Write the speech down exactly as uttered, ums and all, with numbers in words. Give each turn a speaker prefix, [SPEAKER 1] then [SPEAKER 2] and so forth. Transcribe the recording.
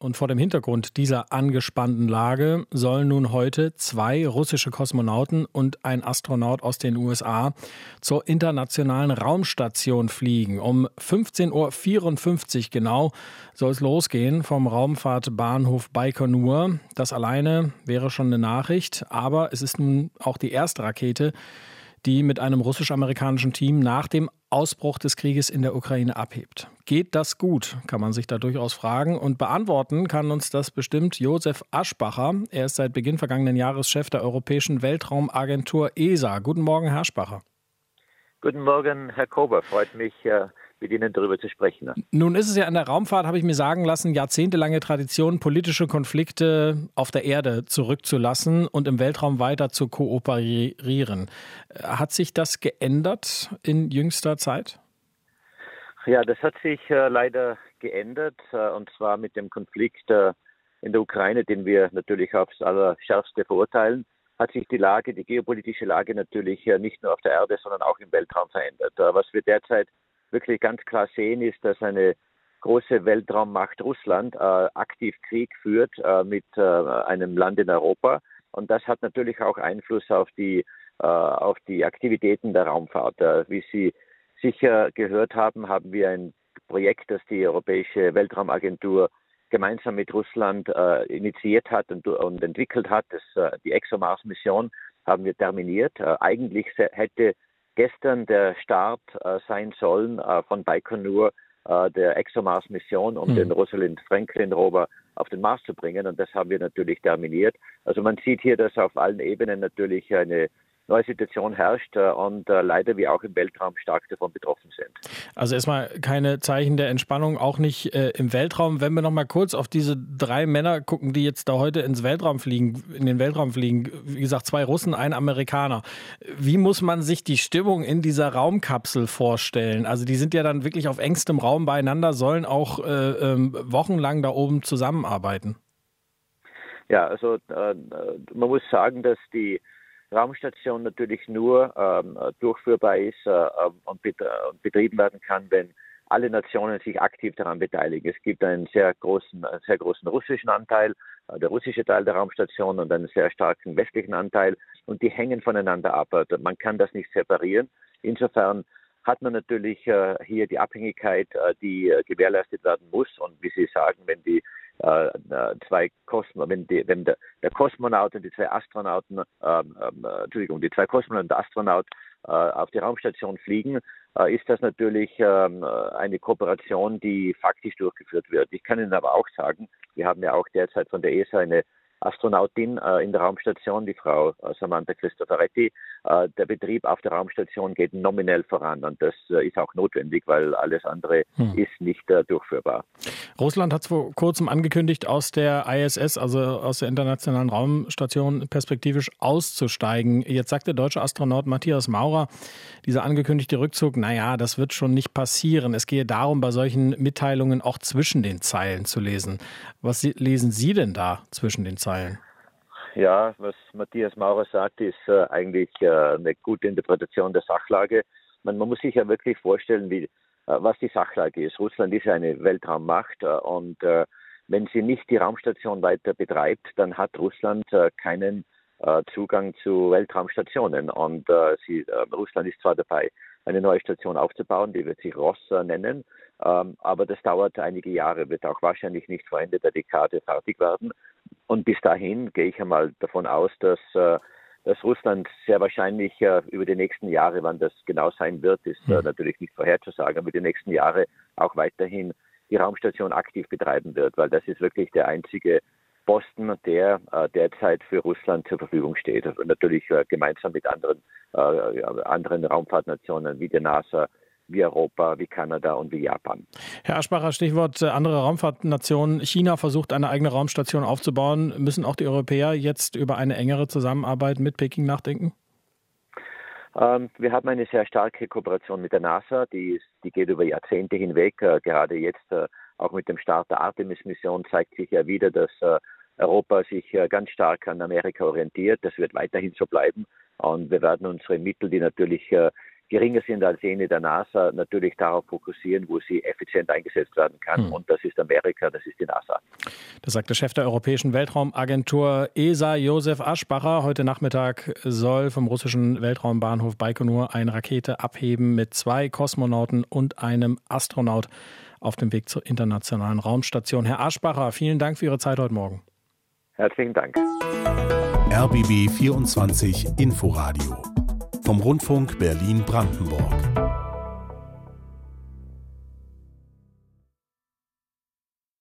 [SPEAKER 1] Und vor dem Hintergrund dieser angespannten Lage sollen nun heute zwei russische Kosmonauten und ein Astronaut aus den U S A zur internationalen Raumstation fliegen. Um fünfzehn Uhr vierundfünfzig genau soll es losgehen vom Raumfahrtbahnhof Baikonur. Das alleine wäre schon eine Nachricht, aber es ist nun auch die erste Rakete, die mit einem russisch-amerikanischen Team nach dem Ausbruch des Krieges in der Ukraine abhebt. Geht das gut, kann man sich da durchaus fragen. Und beantworten kann uns das bestimmt Josef Aschbacher. Er ist seit Beginn vergangenen Jahres Chef der Europäischen Weltraumagentur E S A. Guten Morgen, Herr Aschbacher.
[SPEAKER 2] Guten Morgen, Herr Kober. Freut mich, mit Ihnen darüber zu sprechen.
[SPEAKER 1] Nun ist es ja in der Raumfahrt, habe ich mir sagen lassen, jahrzehntelange Tradition, politische Konflikte auf der Erde zurückzulassen und im Weltraum weiter zu kooperieren. Hat sich das geändert in jüngster Zeit?
[SPEAKER 2] Ja, das hat sich äh, leider geändert, äh, und zwar mit dem Konflikt äh, in der Ukraine, den wir natürlich aufs Allerschärfste verurteilen, hat sich die Lage, die geopolitische Lage natürlich äh, nicht nur auf der Erde, sondern auch im Weltraum verändert. Äh, was wir derzeit wirklich ganz klar sehen, ist, dass eine große Weltraummacht Russland äh, aktiv Krieg führt äh, mit äh, einem Land in Europa. Und das hat natürlich auch Einfluss auf die, äh, auf die Aktivitäten der Raumfahrt. Äh, wie Sie sicher gehört haben, haben wir ein Projekt, das die Europäische Weltraumagentur gemeinsam mit Russland äh, initiiert hat und, und entwickelt hat. Das, äh, die ExoMars-Mission haben wir terminiert. Äh, eigentlich hätte gestern der Start äh, sein sollen äh, von Baikonur, äh, der ExoMars-Mission, um mhm. den Rosalind Franklin-Rover auf den Mars zu bringen. Und das haben wir natürlich terminiert. Also man sieht hier, dass auf allen Ebenen natürlich eine neue Situation herrscht äh, und äh, leider wir auch im Weltraum stark davon betroffen sind.
[SPEAKER 1] Also erstmal keine Zeichen der Entspannung, auch nicht äh, im Weltraum. Wenn wir noch mal kurz auf diese drei Männer gucken, die jetzt da heute ins Weltraum fliegen, in den Weltraum fliegen, wie gesagt, zwei Russen, ein Amerikaner. Wie muss man sich die Stimmung in dieser Raumkapsel vorstellen? Also die sind ja dann wirklich auf engstem Raum beieinander, sollen auch äh, äh, wochenlang da oben zusammenarbeiten.
[SPEAKER 2] Ja, also äh, man muss sagen, dass die Raumstation natürlich nur ähm, durchführbar ist äh, und, bet- und betrieben werden kann, wenn alle Nationen sich aktiv daran beteiligen. Es gibt einen sehr großen, einen sehr großen russischen Anteil, äh, der russische Teil der Raumstation, und einen sehr starken westlichen Anteil, und die hängen voneinander ab. Also man kann das nicht separieren. Insofern hat man natürlich äh, hier die Abhängigkeit, äh, die äh, gewährleistet werden muss. Und wie Sie sagen, wenn die äh, zwei Kosmo, wenn, die, wenn der, der Kosmonaut und die zwei Astronauten, äh, äh, Entschuldigung, die zwei Kosmonauten und der Astronaut äh, auf die Raumstation fliegen, äh, ist das natürlich äh, eine Kooperation, die faktisch durchgeführt wird. Ich kann Ihnen aber auch sagen, wir haben ja auch derzeit von der E S A eine Astronautin äh, in der Raumstation, die Frau äh, Samantha Cristoforetti. Äh, der Betrieb auf der Raumstation geht nominell voran, und das äh, ist auch notwendig, weil alles andere hm. ist nicht äh, durchführbar.
[SPEAKER 1] Russland hat vor kurzem angekündigt, aus der I S S, also aus der Internationalen Raumstation, perspektivisch auszusteigen. Jetzt sagt der deutsche Astronaut Matthias Maurer, dieser angekündigte Rückzug, naja, das wird schon nicht passieren. Es gehe darum, bei solchen Mitteilungen auch zwischen den Zeilen zu lesen. Was lesen Sie denn da zwischen den Zeilen?
[SPEAKER 2] Ja, was Matthias Maurer sagt, ist äh, eigentlich äh, eine gute Interpretation der Sachlage. Man, man muss sich ja wirklich vorstellen, wie, äh, was die Sachlage ist. Russland ist eine Weltraummacht, äh, und äh, wenn sie nicht die Raumstation weiter betreibt, dann hat Russland äh, keinen äh, Zugang zu Weltraumstationen. Und äh, sie, äh, Russland ist zwar dabei, eine neue Station aufzubauen, die wird sich Ross äh, nennen, ähm, aber das dauert einige Jahre, wird auch wahrscheinlich nicht vor Ende der Dekade fertig werden. Und bis dahin gehe ich einmal davon aus, dass, äh, dass Russland sehr wahrscheinlich äh, über die nächsten Jahre, wann das genau sein wird, ist äh, natürlich nicht vorherzusagen, aber die nächsten Jahre auch weiterhin die Raumstation aktiv betreiben wird, weil das ist wirklich der einzige Posten, der äh, derzeit für Russland zur Verfügung steht. Und natürlich äh, gemeinsam mit anderen, äh, anderen Raumfahrtnationen wie der NASA, wie Europa, wie Kanada und wie Japan.
[SPEAKER 1] Herr Aschbacher, Stichwort andere Raumfahrtnationen. China versucht, eine eigene Raumstation aufzubauen. Müssen auch die Europäer jetzt über eine engere Zusammenarbeit mit Peking nachdenken?
[SPEAKER 2] Ähm, wir haben eine sehr starke Kooperation mit der NASA, die, ist, die geht über Jahrzehnte hinweg. Äh, gerade jetzt, äh, auch mit dem Start der Artemis-Mission, zeigt sich ja wieder, dass äh, Europa sich äh, ganz stark an Amerika orientiert. Das wird weiterhin so bleiben. Und wir werden unsere Mittel, die natürlich äh, geringer sind als jene der NASA, natürlich darauf fokussieren, wo sie effizient eingesetzt werden kann. Hm. Und das ist Amerika, das ist die NASA.
[SPEAKER 1] Das sagt der Chef der Europäischen Weltraumagentur E S A, Josef Aschbacher. Heute Nachmittag soll vom russischen Weltraumbahnhof Baikonur eine Rakete abheben mit zwei Kosmonauten und einem Astronaut auf dem Weg zur internationalen Raumstation. Herr Aschbacher, vielen Dank für Ihre Zeit heute Morgen.
[SPEAKER 2] Herzlichen Dank.
[SPEAKER 3] R B B vierundzwanzig Inforadio vom Rundfunk Berlin-Brandenburg.